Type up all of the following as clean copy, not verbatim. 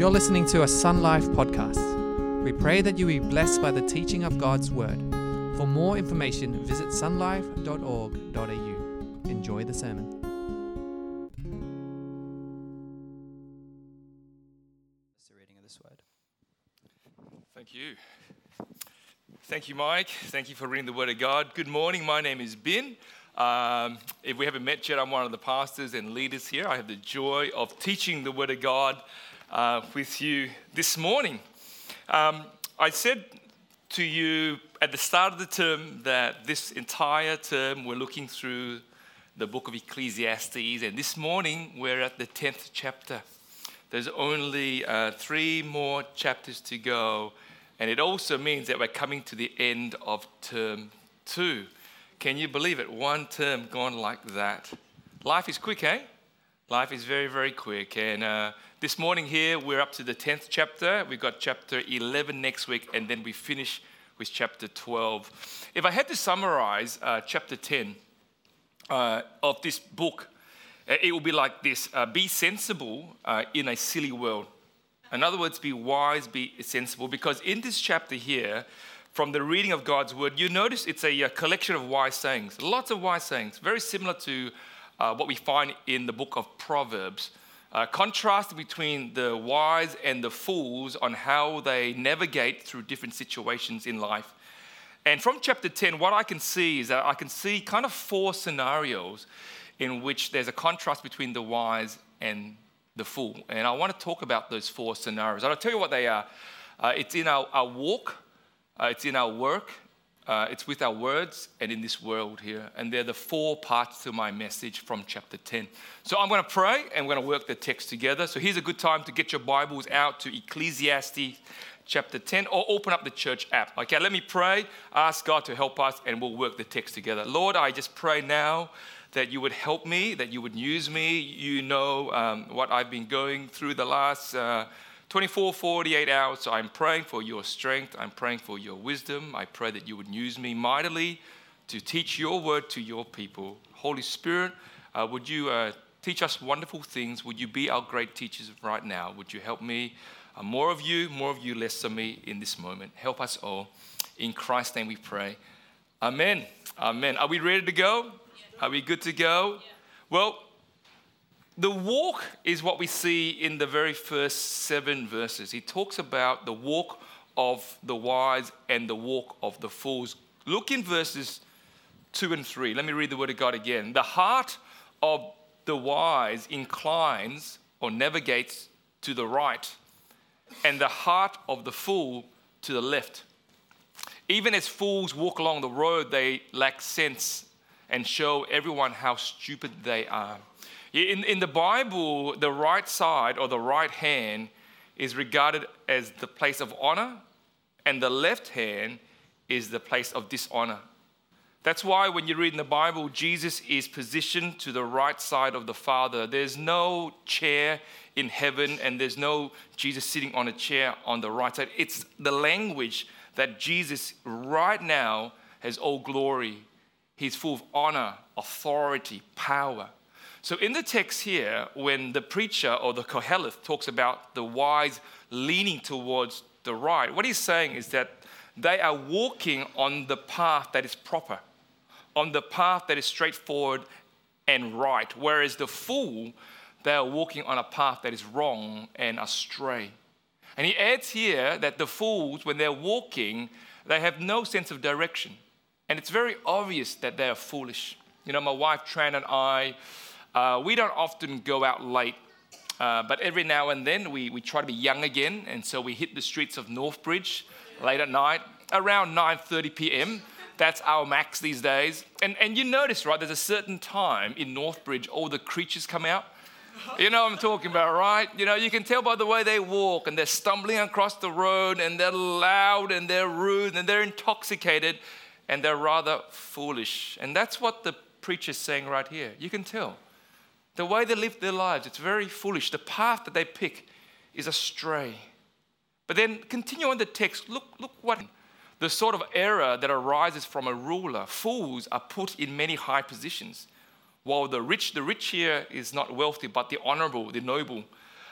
You're listening to a Sun Life podcast. We pray that you be blessed by the teaching of God's Word. For more information, visit sunlife.org.au. Enjoy the sermon. That's the reading of this word. Thank you. Thank you, Mike. Thank you for reading the Word of God. Good morning. My name is Ben. If we haven't met yet, I'm one of the pastors and leaders here. I have the joy of teaching the Word of God with you this morning. I said to you at the start of the term that this entire term we're looking through the book of Ecclesiastes, and this morning we're at the 10th chapter. There's only 3 more chapters to go, and it also means that we're coming to the end of term 2. Can you believe it? 1 term gone like that. Life is quick, eh? Life is very, very quick. And this morning here, we're up to the 10th chapter. We've got chapter 11 next week, and then we finish with chapter 12. If I had to summarize chapter 10 of this book, it will be like this. Be sensible in a silly world. In other words, be wise, be sensible. Because in this chapter here, from the reading of God's Word, you notice it's a collection of wise sayings. Lots of wise sayings. Very similar to what we find in the book of Proverbs. Contrast between the wise and the fools on how they navigate through different situations in life. And from chapter 10, what I can see is that I can see kind of 4 scenarios in which there's a contrast between the wise and the fool. And I want to talk about those 4 scenarios. I'll tell you what they are. It's in our walk, it's in our work, it's with our words, and in this world here. And they're the 4 parts to my message from chapter 10. So I'm going to pray, and we're going to work the text together. So here's a good time to get your Bibles out to Ecclesiastes chapter 10, or open up the church app. Okay, let me pray, ask God to help us, and we'll work the text together. Lord, I just pray now that you would help me, that you would use me. You know what I've been going through the last 24, 48 hours. So I'm praying for your strength. I'm praying for your wisdom. I pray that you would use me mightily to teach your word to your people. Holy Spirit, would you teach us wonderful things? Would you be our great teachers right now? Would you help me? More of you, less of me in this moment. Help us all. In Christ's name we pray. Amen. Amen. Are we ready to go? Are we good to go? Well, the walk is what we see in the very first 7 verses. He talks about the walk of the wise and the walk of the fools. Look in verses 2 and 3. Let me read the word of God again. The heart of the wise inclines or navigates to the right, and the heart of the fool to the left. Even as fools walk along the road, they lack sense and show everyone how stupid they are. In the Bible, the right side or the right hand is regarded as the place of honor, and the left hand is the place of dishonor. That's why when you read in the Bible, Jesus is positioned to the right side of the Father. There's no chair in heaven, and there's no Jesus sitting on a chair on the right side. It's the language that Jesus right now has all glory. He's full of honor, authority, power. So in the text here, when the preacher or the Koheleth talks about the wise leaning towards the right, what he's saying is that they are walking on the path that is proper, on the path that is straightforward and right, whereas the fool, they are walking on a path that is wrong and astray. And he adds here that the fools, when they're walking, they have no sense of direction. And it's very obvious that they are foolish. You know, my wife Tran and I, we don't often go out late, but every now and then we try to be young again, and so we hit the streets of Northbridge late at night, around 9:30 p.m. That's our max these days. And you notice, right, there's a certain time in Northbridge all the creatures come out. You know what I'm talking about, right? You know, you can tell by the way they walk, and they're stumbling across the road, and they're loud, and they're rude, and they're intoxicated, and they're rather foolish. And that's what the preacher's saying right here. You can tell. The way they live their lives, it's very foolish. The path that they pick is astray. But then continue on the text. Look what the sort of error that arises from a ruler. Fools are put in many high positions, while the rich here is not wealthy, but the honorable, the noble.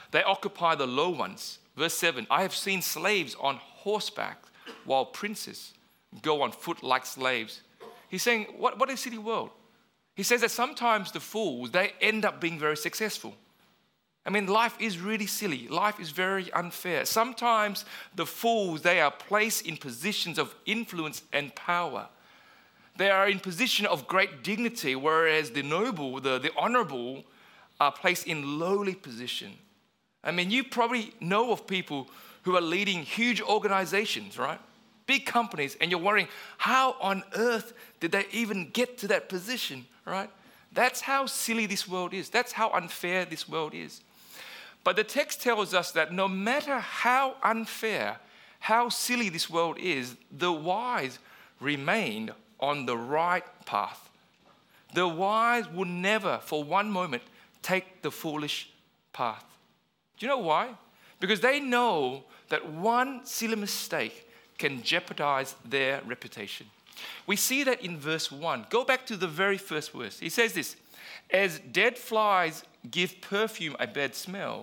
They occupy the low ones. Verse 7, I have seen slaves on horseback while princes go on foot like slaves. He's saying, what is silly world? He says that sometimes the fools, they end up being very successful. I mean, life is really silly. Life is very unfair. Sometimes the fools, they are placed in positions of influence and power. They are in position of great dignity, whereas the noble, the honorable, are placed in lowly position. I mean, you probably know of people who are leading huge organizations, right? Big companies, and you're wondering, how on earth did they even get to that position, right? That's how silly this world is. That's how unfair this world is. But the text tells us that no matter how unfair, how silly this world is, the wise remain on the right path. The wise will never, for one moment, take the foolish path. Do you know why? Because they know that one silly mistake can jeopardize their reputation. We see that in verse 1. Go back to the very first verse. He says this, as dead flies give perfume a bad smell,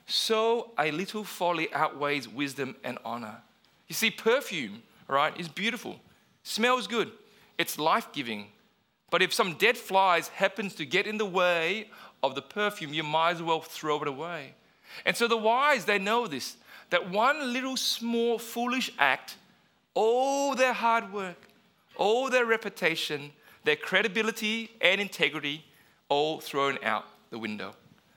so a little folly outweighs wisdom and honor. You see, perfume, right, is beautiful. Smells good. It's life-giving. But if some dead flies happens to get in the way of the perfume, you might as well throw it away. And so the wise, they know this, that one little small foolish act, all their hard work, all their reputation, their credibility and integrity, all thrown out the window.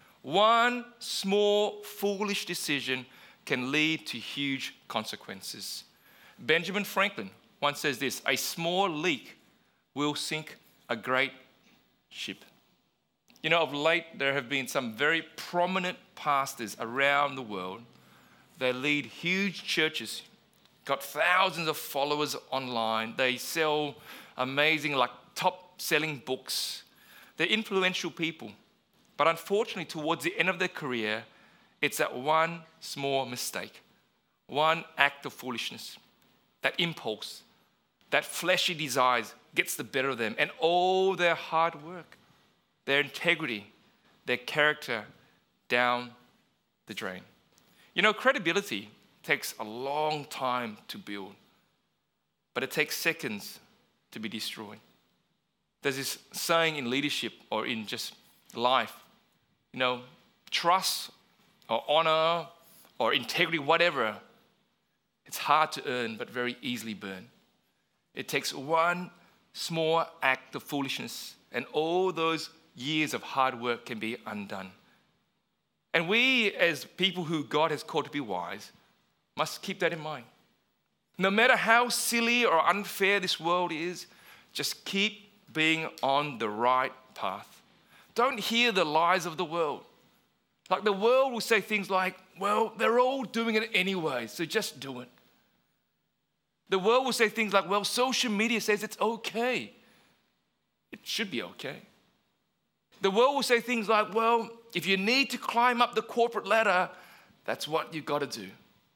One small foolish decision can lead to huge consequences. Benjamin Franklin once says this, a small leak will sink a great ship. You know, of late, there have been some very prominent pastors around the world. They lead huge churches, got thousands of followers online. They sell amazing, like top-selling books. They're influential people. But unfortunately, towards the end of their career, it's that one small mistake, one act of foolishness, that impulse, that fleshy desires gets the better of them, and all their hard work, their integrity, their character down the drain. You know, credibility takes a long time to build, but it takes seconds to be destroyed. There's this saying in leadership or in just life, you know, trust or honor or integrity, whatever, it's hard to earn but very easily burn. It takes one small act of foolishness and all those years of hard work can be undone. And we, as people who God has called to be wise, must keep that in mind. No matter how silly or unfair this world is, just keep being on the right path. Don't hear the lies of the world. Like the world will say things like, well, they're all doing it anyway, so just do it. The world will say things like, well, social media says it's okay. It should be okay. The world will say things like, well, if you need to climb up the corporate ladder, that's what you've got to do.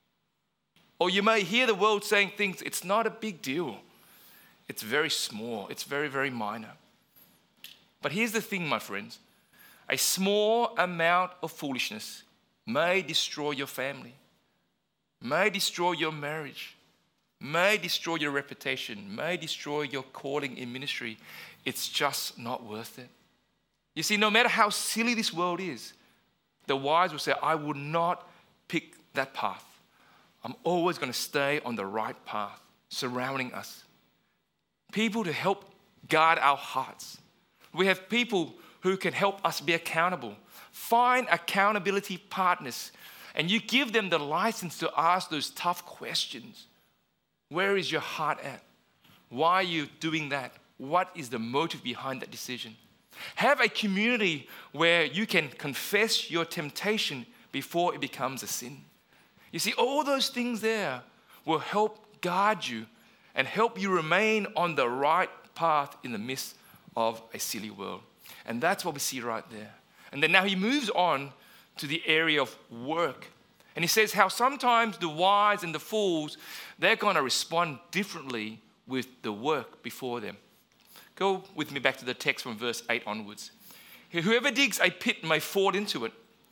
Or you may hear the world saying things, it's not a big deal. It's very small. It's very, very minor. But here's the thing, my friends. A small amount of foolishness may destroy your family, may destroy your marriage, may destroy your reputation, may destroy your calling in ministry. It's just not worth it. You see, no matter how silly this world is, the wise will say, I will not pick that path. I'm always going to stay on the right path surrounding us. People to help guard our hearts. We have people who can help us be accountable. Find accountability partners, and you give them the license to ask those tough questions. Where is your heart at? Why are you doing that? What is the motive behind that decision? Have a community where you can confess your temptation before it becomes a sin. You see, all those things there will help guard you and help you remain on the right path in the midst of a silly world. And that's what we see right there. And then now he moves on to the area of work. And he says how sometimes the wise and the fools, they're going to respond differently with the work before them. Go with me back to the text from verse 8 onwards. Whoever digs a pit may fall into it.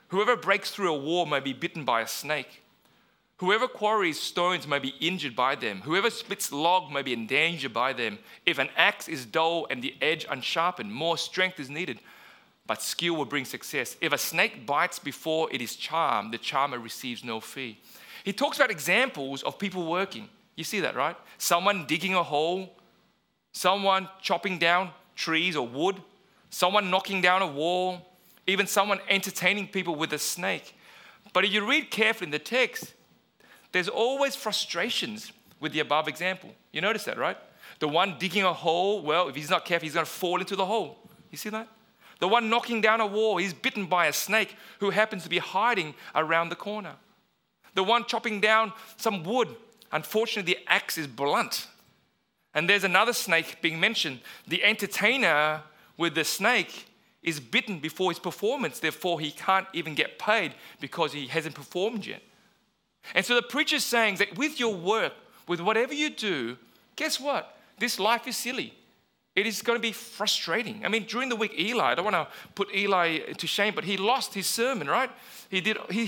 Whoever breaks through a wall may be bitten by a snake. Whoever quarries stones may be injured by them. Whoever splits log may be endangered by them. If an axe is dull and the edge unsharpened, more strength is needed, but skill will bring success. If a snake bites before it is charmed, the charmer receives no fee. He talks about examples of people working. You see that, right? Someone digging a hole, someone chopping down trees or wood, someone knocking down a wall, even someone entertaining people with a snake. But if you read carefully in the text, there's always frustrations with the above example. You notice that, right? The one digging a hole, well, if he's not careful, he's going to fall into the hole. You see that? The one knocking down a wall, he's bitten by a snake who happens to be hiding around the corner. The one chopping down some wood, unfortunately, the axe is blunt. And there's another snake being mentioned. The entertainer with the snake is bitten before his performance. Therefore, he can't even get paid because he hasn't performed yet. And so the preacher's saying that with your work, with whatever you do, guess what? This life is silly. It is going to be frustrating. I mean, during the week, Eli, I don't want to put Eli to shame, but he lost his sermon, right? He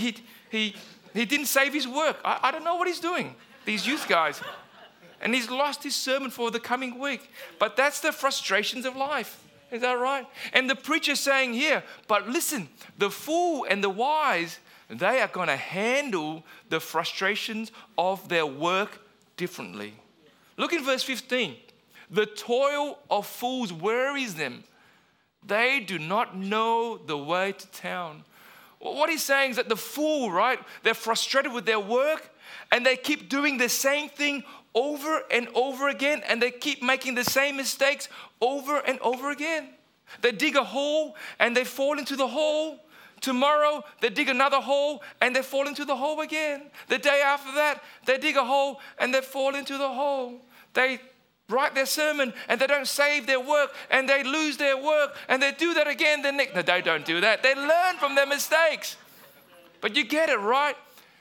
didn't save his work. I don't know what he's doing, these youth guys. And he's lost his sermon for the coming week. But that's the frustrations of life. Is that right? And the preacher's saying here, but listen, the fool and the wise, they are going to handle the frustrations of their work differently. Look in verse 15. The toil of fools worries them. They do not know the way to town. What he's saying is that the fool, right? They're frustrated with their work and they keep doing the same thing over and over again, and they keep making the same mistakes over and over again. They dig a hole and they fall into the hole. Tomorrow, they dig another hole and they fall into the hole again. The day after that, they dig a hole and they fall into the hole. They write their sermon and they don't save their work and they lose their work and they do that again the next. No, they don't do that. They learn from their mistakes. But you get it, right?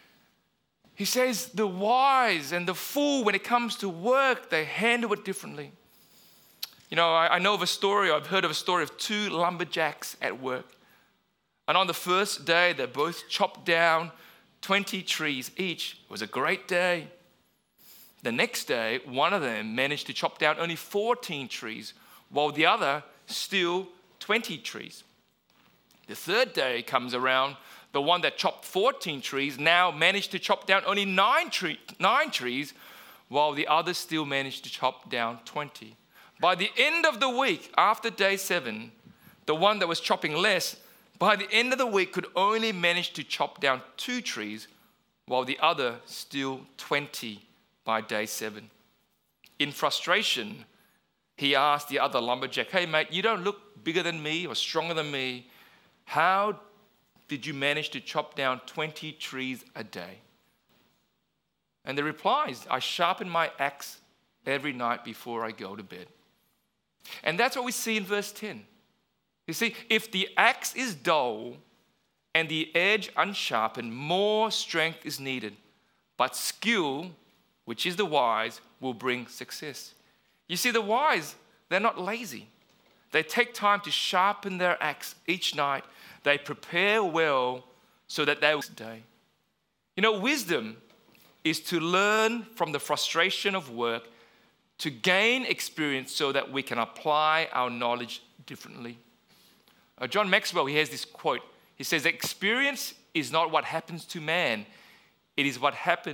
He says the wise and the fool, when it comes to work, they handle it differently. You know, I know of a story, I've heard of a story of two lumberjacks at work. And on the first day, they both chopped down 20 trees each. It was a great day. The next day, one of them managed to chop down only 14 trees, while the other still 20 trees. The third day comes around, the one that chopped 14 trees now managed to chop down only 9 trees, while the other still managed to chop down 20. By the end of the week, after day 7, the one that was chopping less, by the end of the week could only manage to chop down 2 trees, while the other still 20 by day 7. In frustration, he asked the other lumberjack, "Hey mate, you don't look bigger than me or stronger than me. How did you manage to chop down 20 trees a day?" And the reply is, "I sharpen my axe every night before I go to bed." And that's what we see in verse 10. You see, if the axe is dull and the edge unsharpened, more strength is needed. But skill, which is the wise, will bring success. You see, the wise, they're not lazy. They take time to sharpen their axe each night. They prepare well so that they will day. You know, wisdom is to learn from the frustration of work, to gain experience so that we can apply our knowledge differently. John Maxwell, he has this quote. He says, "Experience is not what happens to man. It is what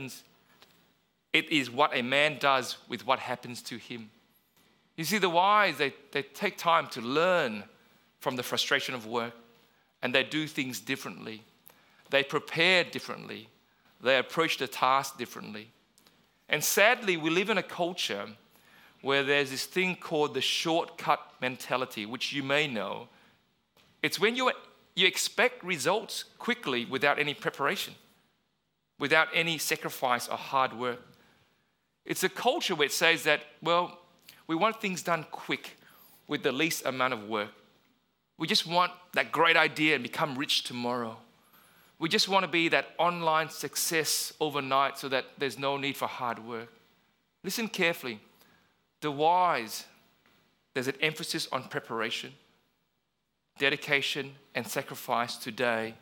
a man does with what happens to him." You see, the wise, they take time to learn from the frustration of work, and they do things differently. They prepare differently. They approach the task differently. And sadly, we live in a culture where there's this thing called the shortcut mentality, which you may know. It's when you expect results quickly without any preparation, without any sacrifice or hard work. It's a culture where it says that, well, we want things done quick with the least amount of work. We just want that great idea and become rich tomorrow. We just want to be that online success overnight so that there's no need for hard work. Listen carefully. The wise, there's an emphasis on preparation, dedication, and sacrifice today,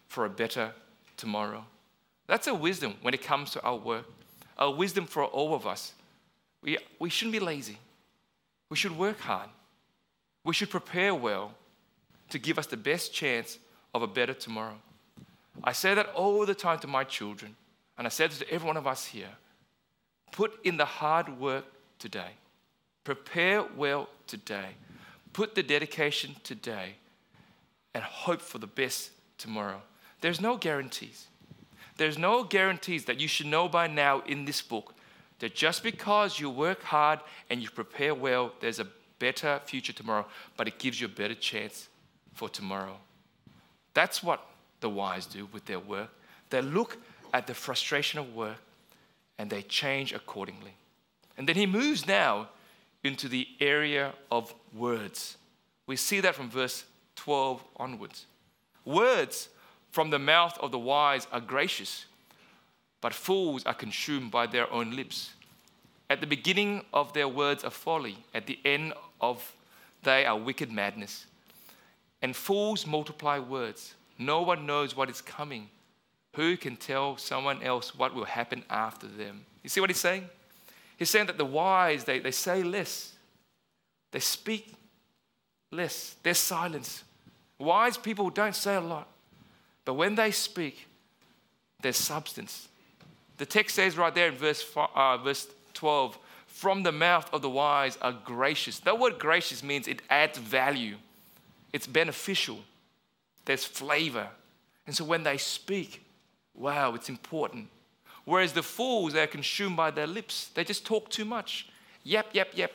for a better tomorrow. That's a wisdom when it comes to our work. A wisdom for all of us. We shouldn't be lazy. We should work hard. We should prepare well to give us the best chance of a better tomorrow. I say that all the time to my children, and I say this to every one of us here. Put in the hard work today. Prepare well today. Put the dedication today and hope for the best tomorrow. There's no guarantees. There's no guarantees that you should know by now in this book that just because you work hard and you prepare well, there's a better future tomorrow, but it gives you a better chance for tomorrow. That's what the wise do with their work. They look at the frustration of work and they change accordingly. And then he moves now into the area of words. We see that from verse 12 onwards. Words from the mouth of the wise are gracious, but fools are consumed by their own lips. At the beginning of their words are folly, at the end of they are wicked madness. And fools multiply words. No one knows what is coming. Who can tell someone else what will happen after them? You see what he's saying? He's saying that the wise, they say less. They speak less. There's silence. Wise people don't say a lot. But when they speak, there's substance. The text says right there in verse 12, from the mouth of the wise are gracious. That word gracious means it adds value. It's beneficial. There's flavor. And so when they speak, wow, it's important. Whereas the fools, they're consumed by their lips. They just talk too much. Yep.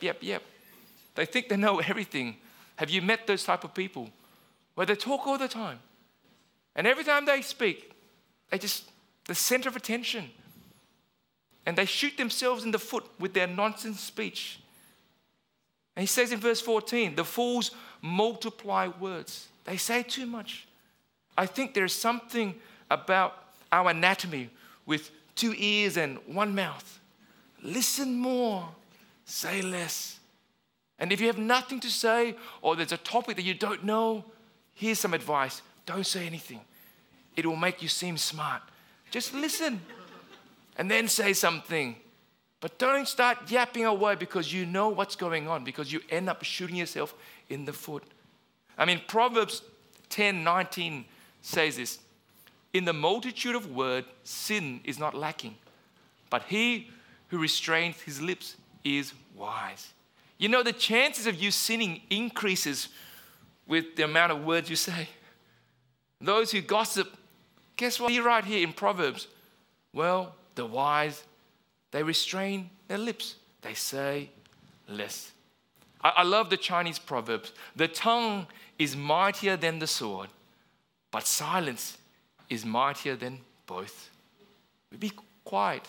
They think they know everything. Have you met those type of people? Where they talk all the time. And every time they speak, the center of attention. And they shoot themselves in the foot with their nonsense speech. And he says in verse 14, the fools multiply words. They say too much. I think there's something about our anatomy with 2 ears and 1 mouth. Listen more, say less. And if you have nothing to say or there's a topic that you don't know, here's some advice. Don't say anything. It will make you seem smart. Just listen and then say something. But don't start yapping away because you know what's going on, because you end up shooting yourself in the foot. I mean, Proverbs 10:19 says this. In the multitude of words, sin is not lacking. But he who restrains his lips is wise. You know, the chances of you sinning increases with the amount of words you say. Those who gossip, guess what? Right here in Proverbs. Well, the wise, they restrain their lips. They say less. I love the Chinese proverbs. The tongue is mightier than the sword, but silence is mightier than both. We be quiet.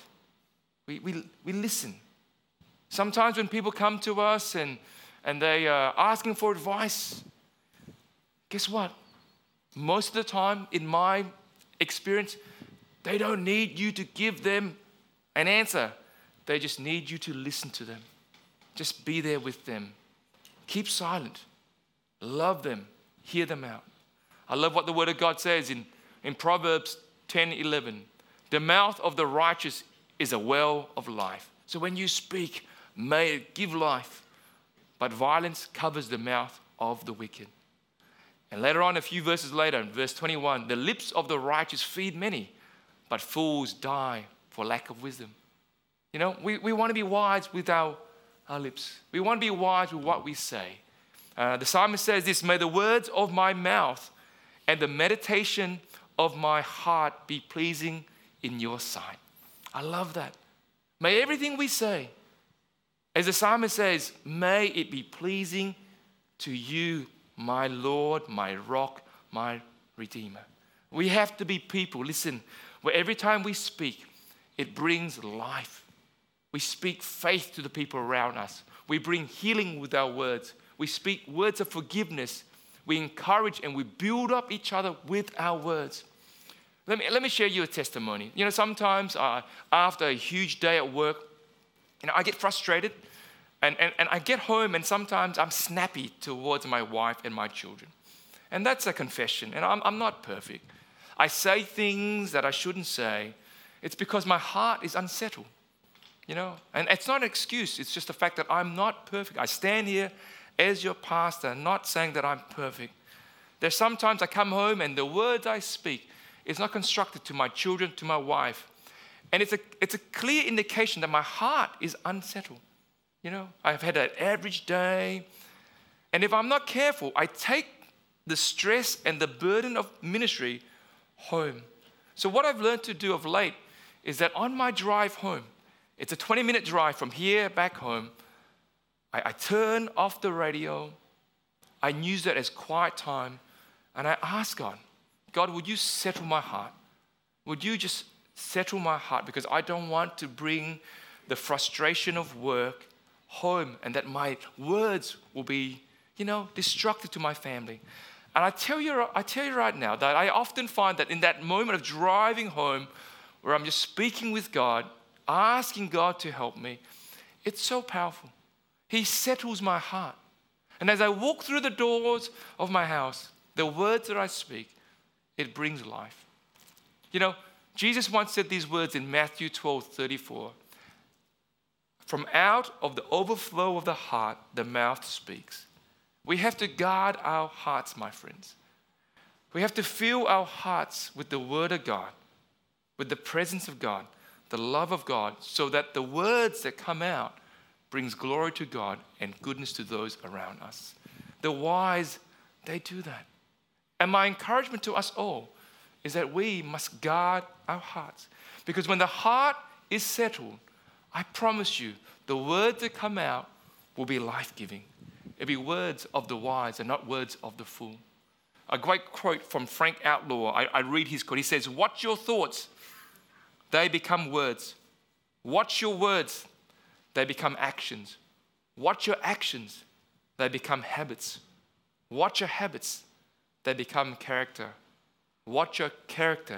We listen. Sometimes when people come to us and they are asking for advice, guess what? Most of the time, in my experience, they don't need you to give them an answer. They just need you to listen to them. Just be there with them. Keep silent. Love them. Hear them out. I love what the Word of God says in Proverbs 10:11. The mouth of the righteous is a well of life. So when you speak, may it give life. But violence covers the mouth of the wicked. And later on, a few verses later, in verse 21, the lips of the righteous feed many, but fools die for lack of wisdom. You know, we want to be wise with our lips. We want to be wise with what we say. The psalmist says this, may the words of my mouth and the meditation of my heart be pleasing in your sight. I love that. May everything we say, as the psalmist says, may it be pleasing to you, my Lord, my rock, my Redeemer. We have to be people, listen, where every time we speak, it brings life. We speak faith to the people around us. We bring healing with our words. We speak words of forgiveness. We encourage and we build up each other with our words. Let me share you a testimony. You know, sometimes after a huge day at work, you know, I get frustrated and I get home and sometimes I'm snappy towards my wife and my children. And that's a confession. And I'm not perfect. I say things that I shouldn't say, it's because my heart is unsettled. And it's not an excuse. It's just the fact that I'm not perfect. I stand here as your pastor, not saying that I'm perfect. There's sometimes I come home and the words I speak is not constructive to my children, to my wife. And it's a clear indication that my heart is unsettled. I've had an average day. And if I'm not careful, I take the stress and the burden of ministry home. So what I've learned to do of late is that on my drive home, it's a 20-minute drive from here back home, I turn off the radio, I use that as quiet time, and I ask God, would you settle my heart? Would you just settle my heart? Because I don't want to bring the frustration of work home and that my words will be, destructive to my family. And I tell you right now that I often find that in that moment of driving home where I'm just speaking with God, asking God to help me, it's so powerful. He settles my heart. And as I walk through the doors of my house, the words that I speak, it brings life. Jesus once said these words in Matthew 12:34. From out of the overflow of the heart, the mouth speaks. We have to guard our hearts, my friends. We have to fill our hearts with the Word of God, with the presence of God, the love of God, so that the words that come out brings glory to God and goodness to those around us. The wise, they do that. And my encouragement to us all is that we must guard our hearts. Because when the heart is settled, I promise you, the words that come out will be life-giving. It'll be words of the wise and not words of the fool. A great quote from Frank Outlaw, I read his quote. He says, watch your thoughts, they become words. Watch your words, they become actions. Watch your actions, they become habits. Watch your habits, they become character. Watch your character,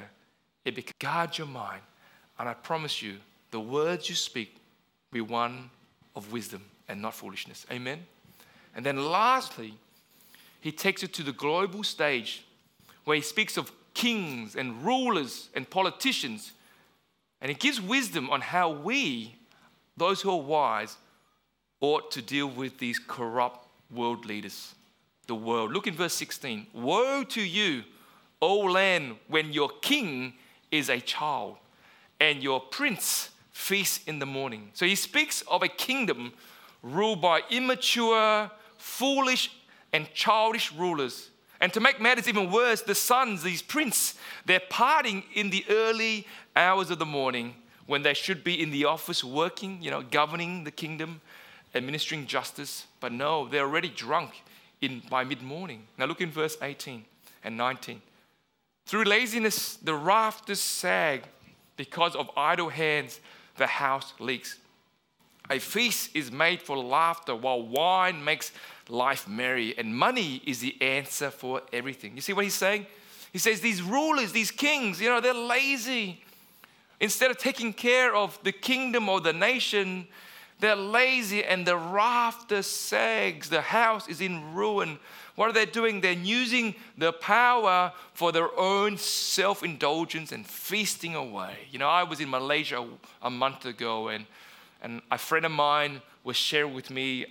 guard your mind. And I promise you, the words you speak will be one of wisdom and not foolishness. Amen? And then lastly, he takes it to the global stage where he speaks of kings and rulers and politicians. And he gives wisdom on how we, those who are wise, ought to deal with these corrupt world leaders, the world. Look in verse 16. Woe to you, O land, when your king is a child and your prince feasts in the morning. So he speaks of a kingdom ruled by immature, foolish, and childish rulers. And to make matters even worse, the sons, these princes, they're partying in the early hours of the morning when they should be in the office working, governing the kingdom, administering justice. But no, they're already drunk by mid-morning. Now look in verse 18 and 19. Through laziness, the rafters sag. Because of idle hands, the house leaks. A feast is made for laughter, while wine makes life merry, and money is the answer for everything. You see what he's saying? He says these rulers, these kings, they're lazy. Instead of taking care of the kingdom or the nation, they're lazy and the rafter sags. The house is in ruin. What are they doing? They're using the power for their own self-indulgence and feasting away. I was in Malaysia a month ago, and a friend of mine was sharing with me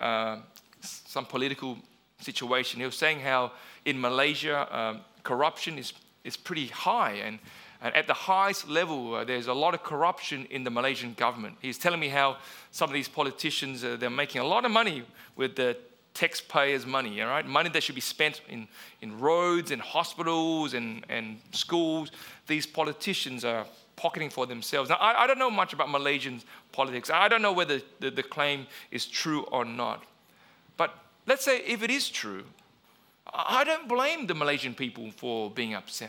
some political situation. He was saying how in Malaysia, corruption is pretty high, and at the highest level, there's a lot of corruption in the Malaysian government. He's telling me how some of these politicians, they're making a lot of money with the taxpayers' money, all right? Money that should be spent in roads and hospitals and schools. These politicians are pocketing for themselves. Now, I don't know much about Malaysian politics. I don't know whether the claim is true or not. But let's say if it is true, I don't blame the Malaysian people for being upset.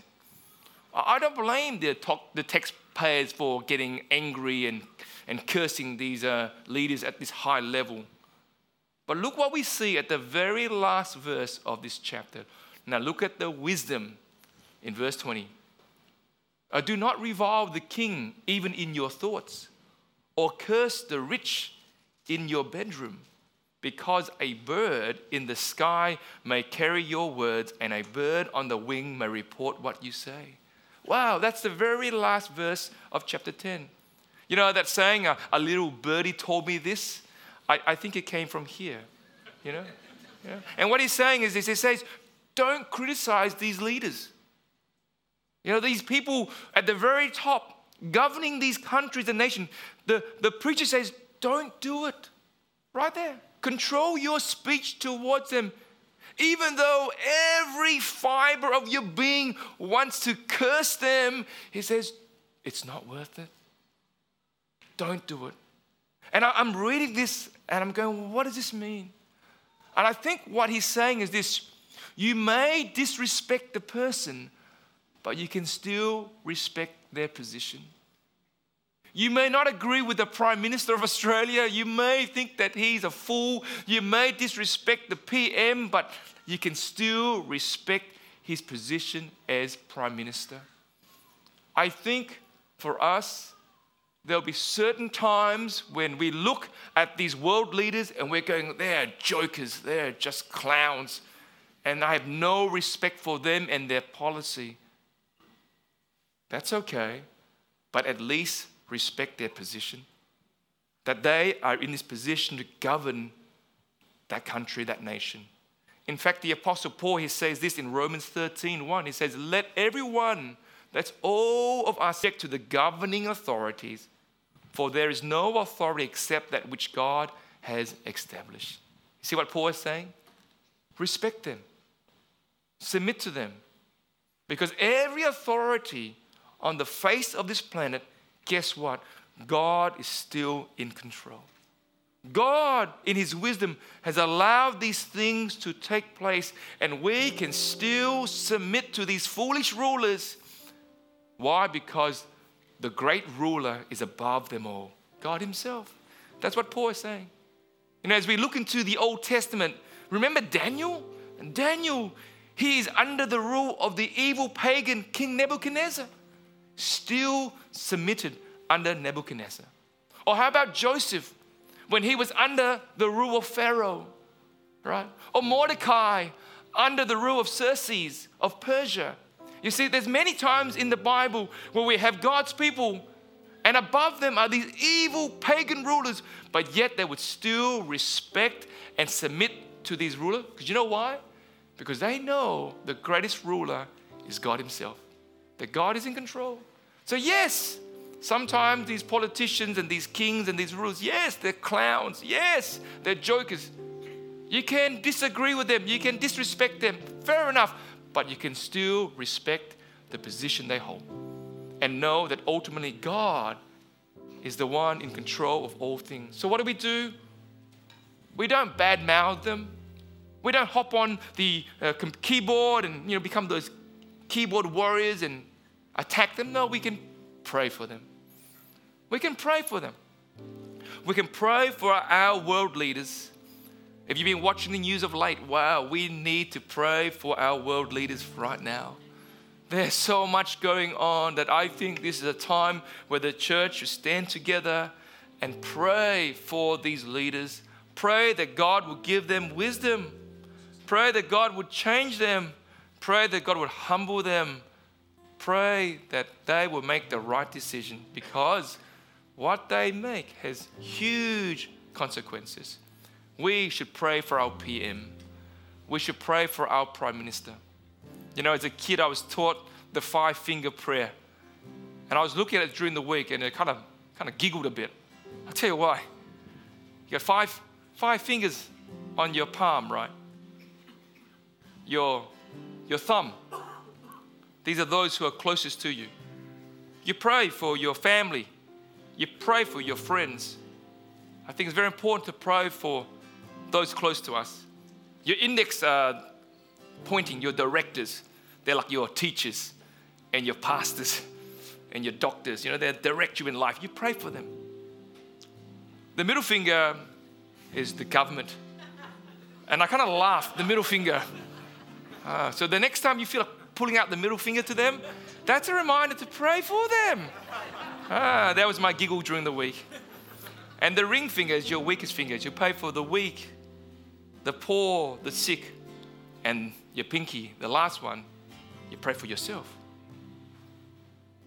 I don't blame the taxpayers for getting angry and cursing these leaders at this high level. But look what we see at the very last verse of this chapter. Now look at the wisdom in verse 20. Do not revile the king even in your thoughts, or curse the rich in your bedroom, because a bird in the sky may carry your words, and a bird on the wing may report what you say. Wow, that's the very last verse of chapter 10. You know that saying, a little birdie told me this? I think it came from here, you know? Yeah. And what he's saying is this, he says, don't criticize these leaders. You know, these people at the very top, governing these countries and nations, the preacher says, don't do it. Right there. Control your speech towards them. Even though every fiber of your being wants to curse them, he says, it's not worth it. Don't do it. And I'm reading this and I'm going, what does this mean? And I think what he's saying is this: you may disrespect the person, but you can still respect their position. You may not agree with the Prime Minister of Australia. You may think that he's a fool. You may disrespect the PM, but you can still respect his position as Prime Minister. I think for us, there'll be certain times when we look at these world leaders and we're going, they're jokers, they're just clowns, and I have no respect for them and their policy. That's okay, but at least respect their position, that they are in this position to govern that country, that nation. In fact, the Apostle Paul, he says this in Romans 13:1. He says, let everyone, that's all of us, subject to the governing authorities, for there is no authority except that which God has established. You see what Paul is saying? Respect them. Submit to them. Because every authority on the face of this planet, guess what? God is still in control. God, in his wisdom, has allowed these things to take place, and we can still submit to these foolish rulers. Why? Because the great ruler is above them all, God himself. That's what Paul is saying. You know, as we look into the Old Testament, remember Daniel? And Daniel, he is under the rule of the evil pagan King Nebuchadnezzar, still submitted under Nebuchadnezzar. Or how about Joseph, when he was under the rule of Pharaoh, right? Or Mordecai, under the rule of Xerxes of Persia. You see, there's many times in the Bible where we have God's people and above them are these evil pagan rulers, but yet they would still respect and submit to these rulers. Because you know why? Because they know the greatest ruler is God himself, that God is in control. So yes, sometimes these politicians and these kings and these rulers, yes, they're clowns. Yes, they're jokers. You can disagree with them. You can disrespect them. Fair enough. But you can still respect the position they hold and know that ultimately God is the one in control of all things. So what do? We don't badmouth them. We don't hop on the keyboard and become those keyboard warriors and attack them. No, we can pray for them. We can pray for them. We can pray for our world leaders. If you've been watching the news of late, wow, we need to pray for our world leaders right now. There's so much going on that I think this is a time where the church should stand together and pray for these leaders. Pray that God will give them wisdom. Pray that God would change them. Pray that God would humble them. Pray that they will make the right decision, because what they make has huge consequences. We should pray for our PM. We should pray for our Prime Minister. You know, as a kid, I was taught the 5-finger prayer. And I was looking at it during the week and it kind of giggled a bit. I'll tell you why. You got five fingers on your palm, right? Your thumb. These are those who are closest to you. You pray for your family. You pray for your friends. I think it's very important to pray for those close to us. Your index pointing, your directors, they're like your teachers and your pastors and your doctors. They direct you in life. You pray for them. The middle finger is the government. And I kind of laugh, the middle finger. So the next time you feel like pulling out the middle finger to them, that's a reminder to pray for them. That was my giggle during the week. And the ring finger is your weakest fingers. You pray for the weak, the poor, the sick, and your pinky, the last one, you pray for yourself.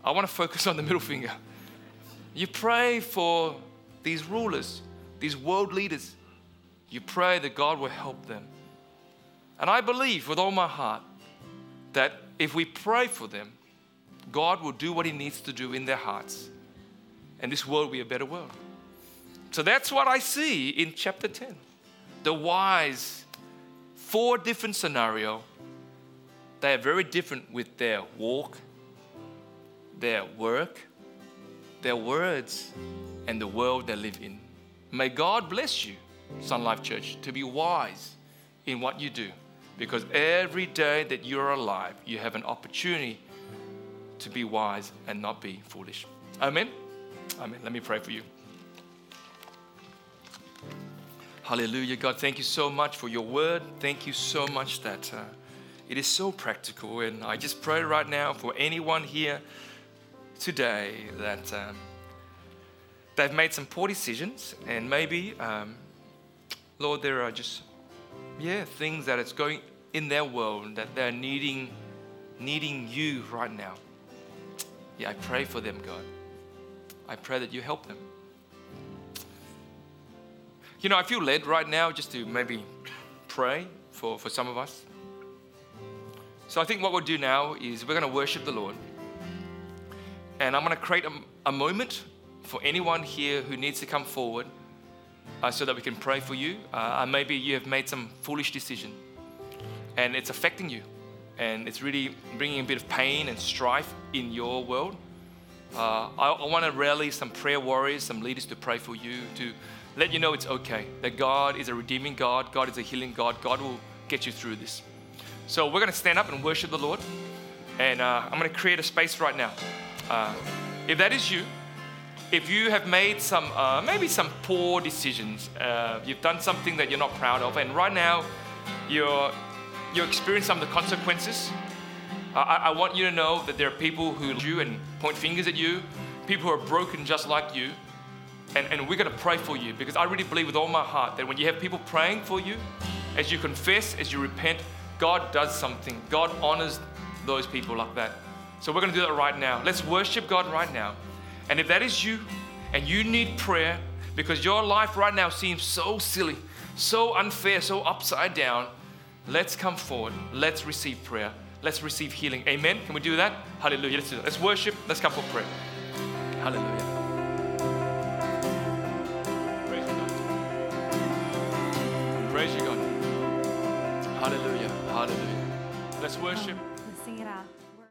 I want to focus on the middle finger. You pray for these rulers, these world leaders. You pray that God will help them. And I believe with all my heart that if we pray for them, God will do what He needs to do in their hearts. And this world will be a better world. So that's what I see in chapter 10. The wise, 4 different scenarios. They are very different with their walk, their work, their words, and the world they live in. May God bless you, Sun Life Church, to be wise in what you do. Because every day that you're alive, you have an opportunity to be wise and not be foolish. Amen? Amen. Let me pray for you. Hallelujah. God, thank you so much for your word. Thank you so much that it is so practical. And I just pray right now for anyone here today that they've made some poor decisions. And maybe, Lord, there are just, things that it's going in their world that they're needing you right now. I pray for them, God. I pray that you help them. I feel led right now just to maybe pray for some of us. So I think what we'll do now is we're going to worship the Lord. And I'm going to create a moment for anyone here who needs to come forward so that we can pray for you. Maybe you have made some foolish decision and it's affecting you. And it's really bringing a bit of pain and strife in your world. I want to rally some prayer warriors, some leaders to pray for you, to let you know it's okay, that God is a redeeming God, God is a healing God, God will get you through this. So we're going to stand up and worship the Lord, and I'm going to create a space right now. If that is you, if you have made maybe some poor decisions, you've done something that you're not proud of, and right now you're experiencing some of the consequences, I want you to know that there are people who look at you and point fingers at you, people who are broken just like you, and we're going to pray for you, because I really believe with all my heart that when you have people praying for you, as you confess, as you repent, God does something. God honors those people like that. So we're going to do that right now. Let's worship God right now. And if that is you, and you need prayer, because your life right now seems so silly, so unfair, so upside down, let's come forward. Let's receive prayer. Let's receive healing. Amen? Can we do that? Hallelujah. Let's do that. Let's worship. Let's come for prayer. Hallelujah. Praise you, God. Praise you, God. Hallelujah. Hallelujah. Let's worship.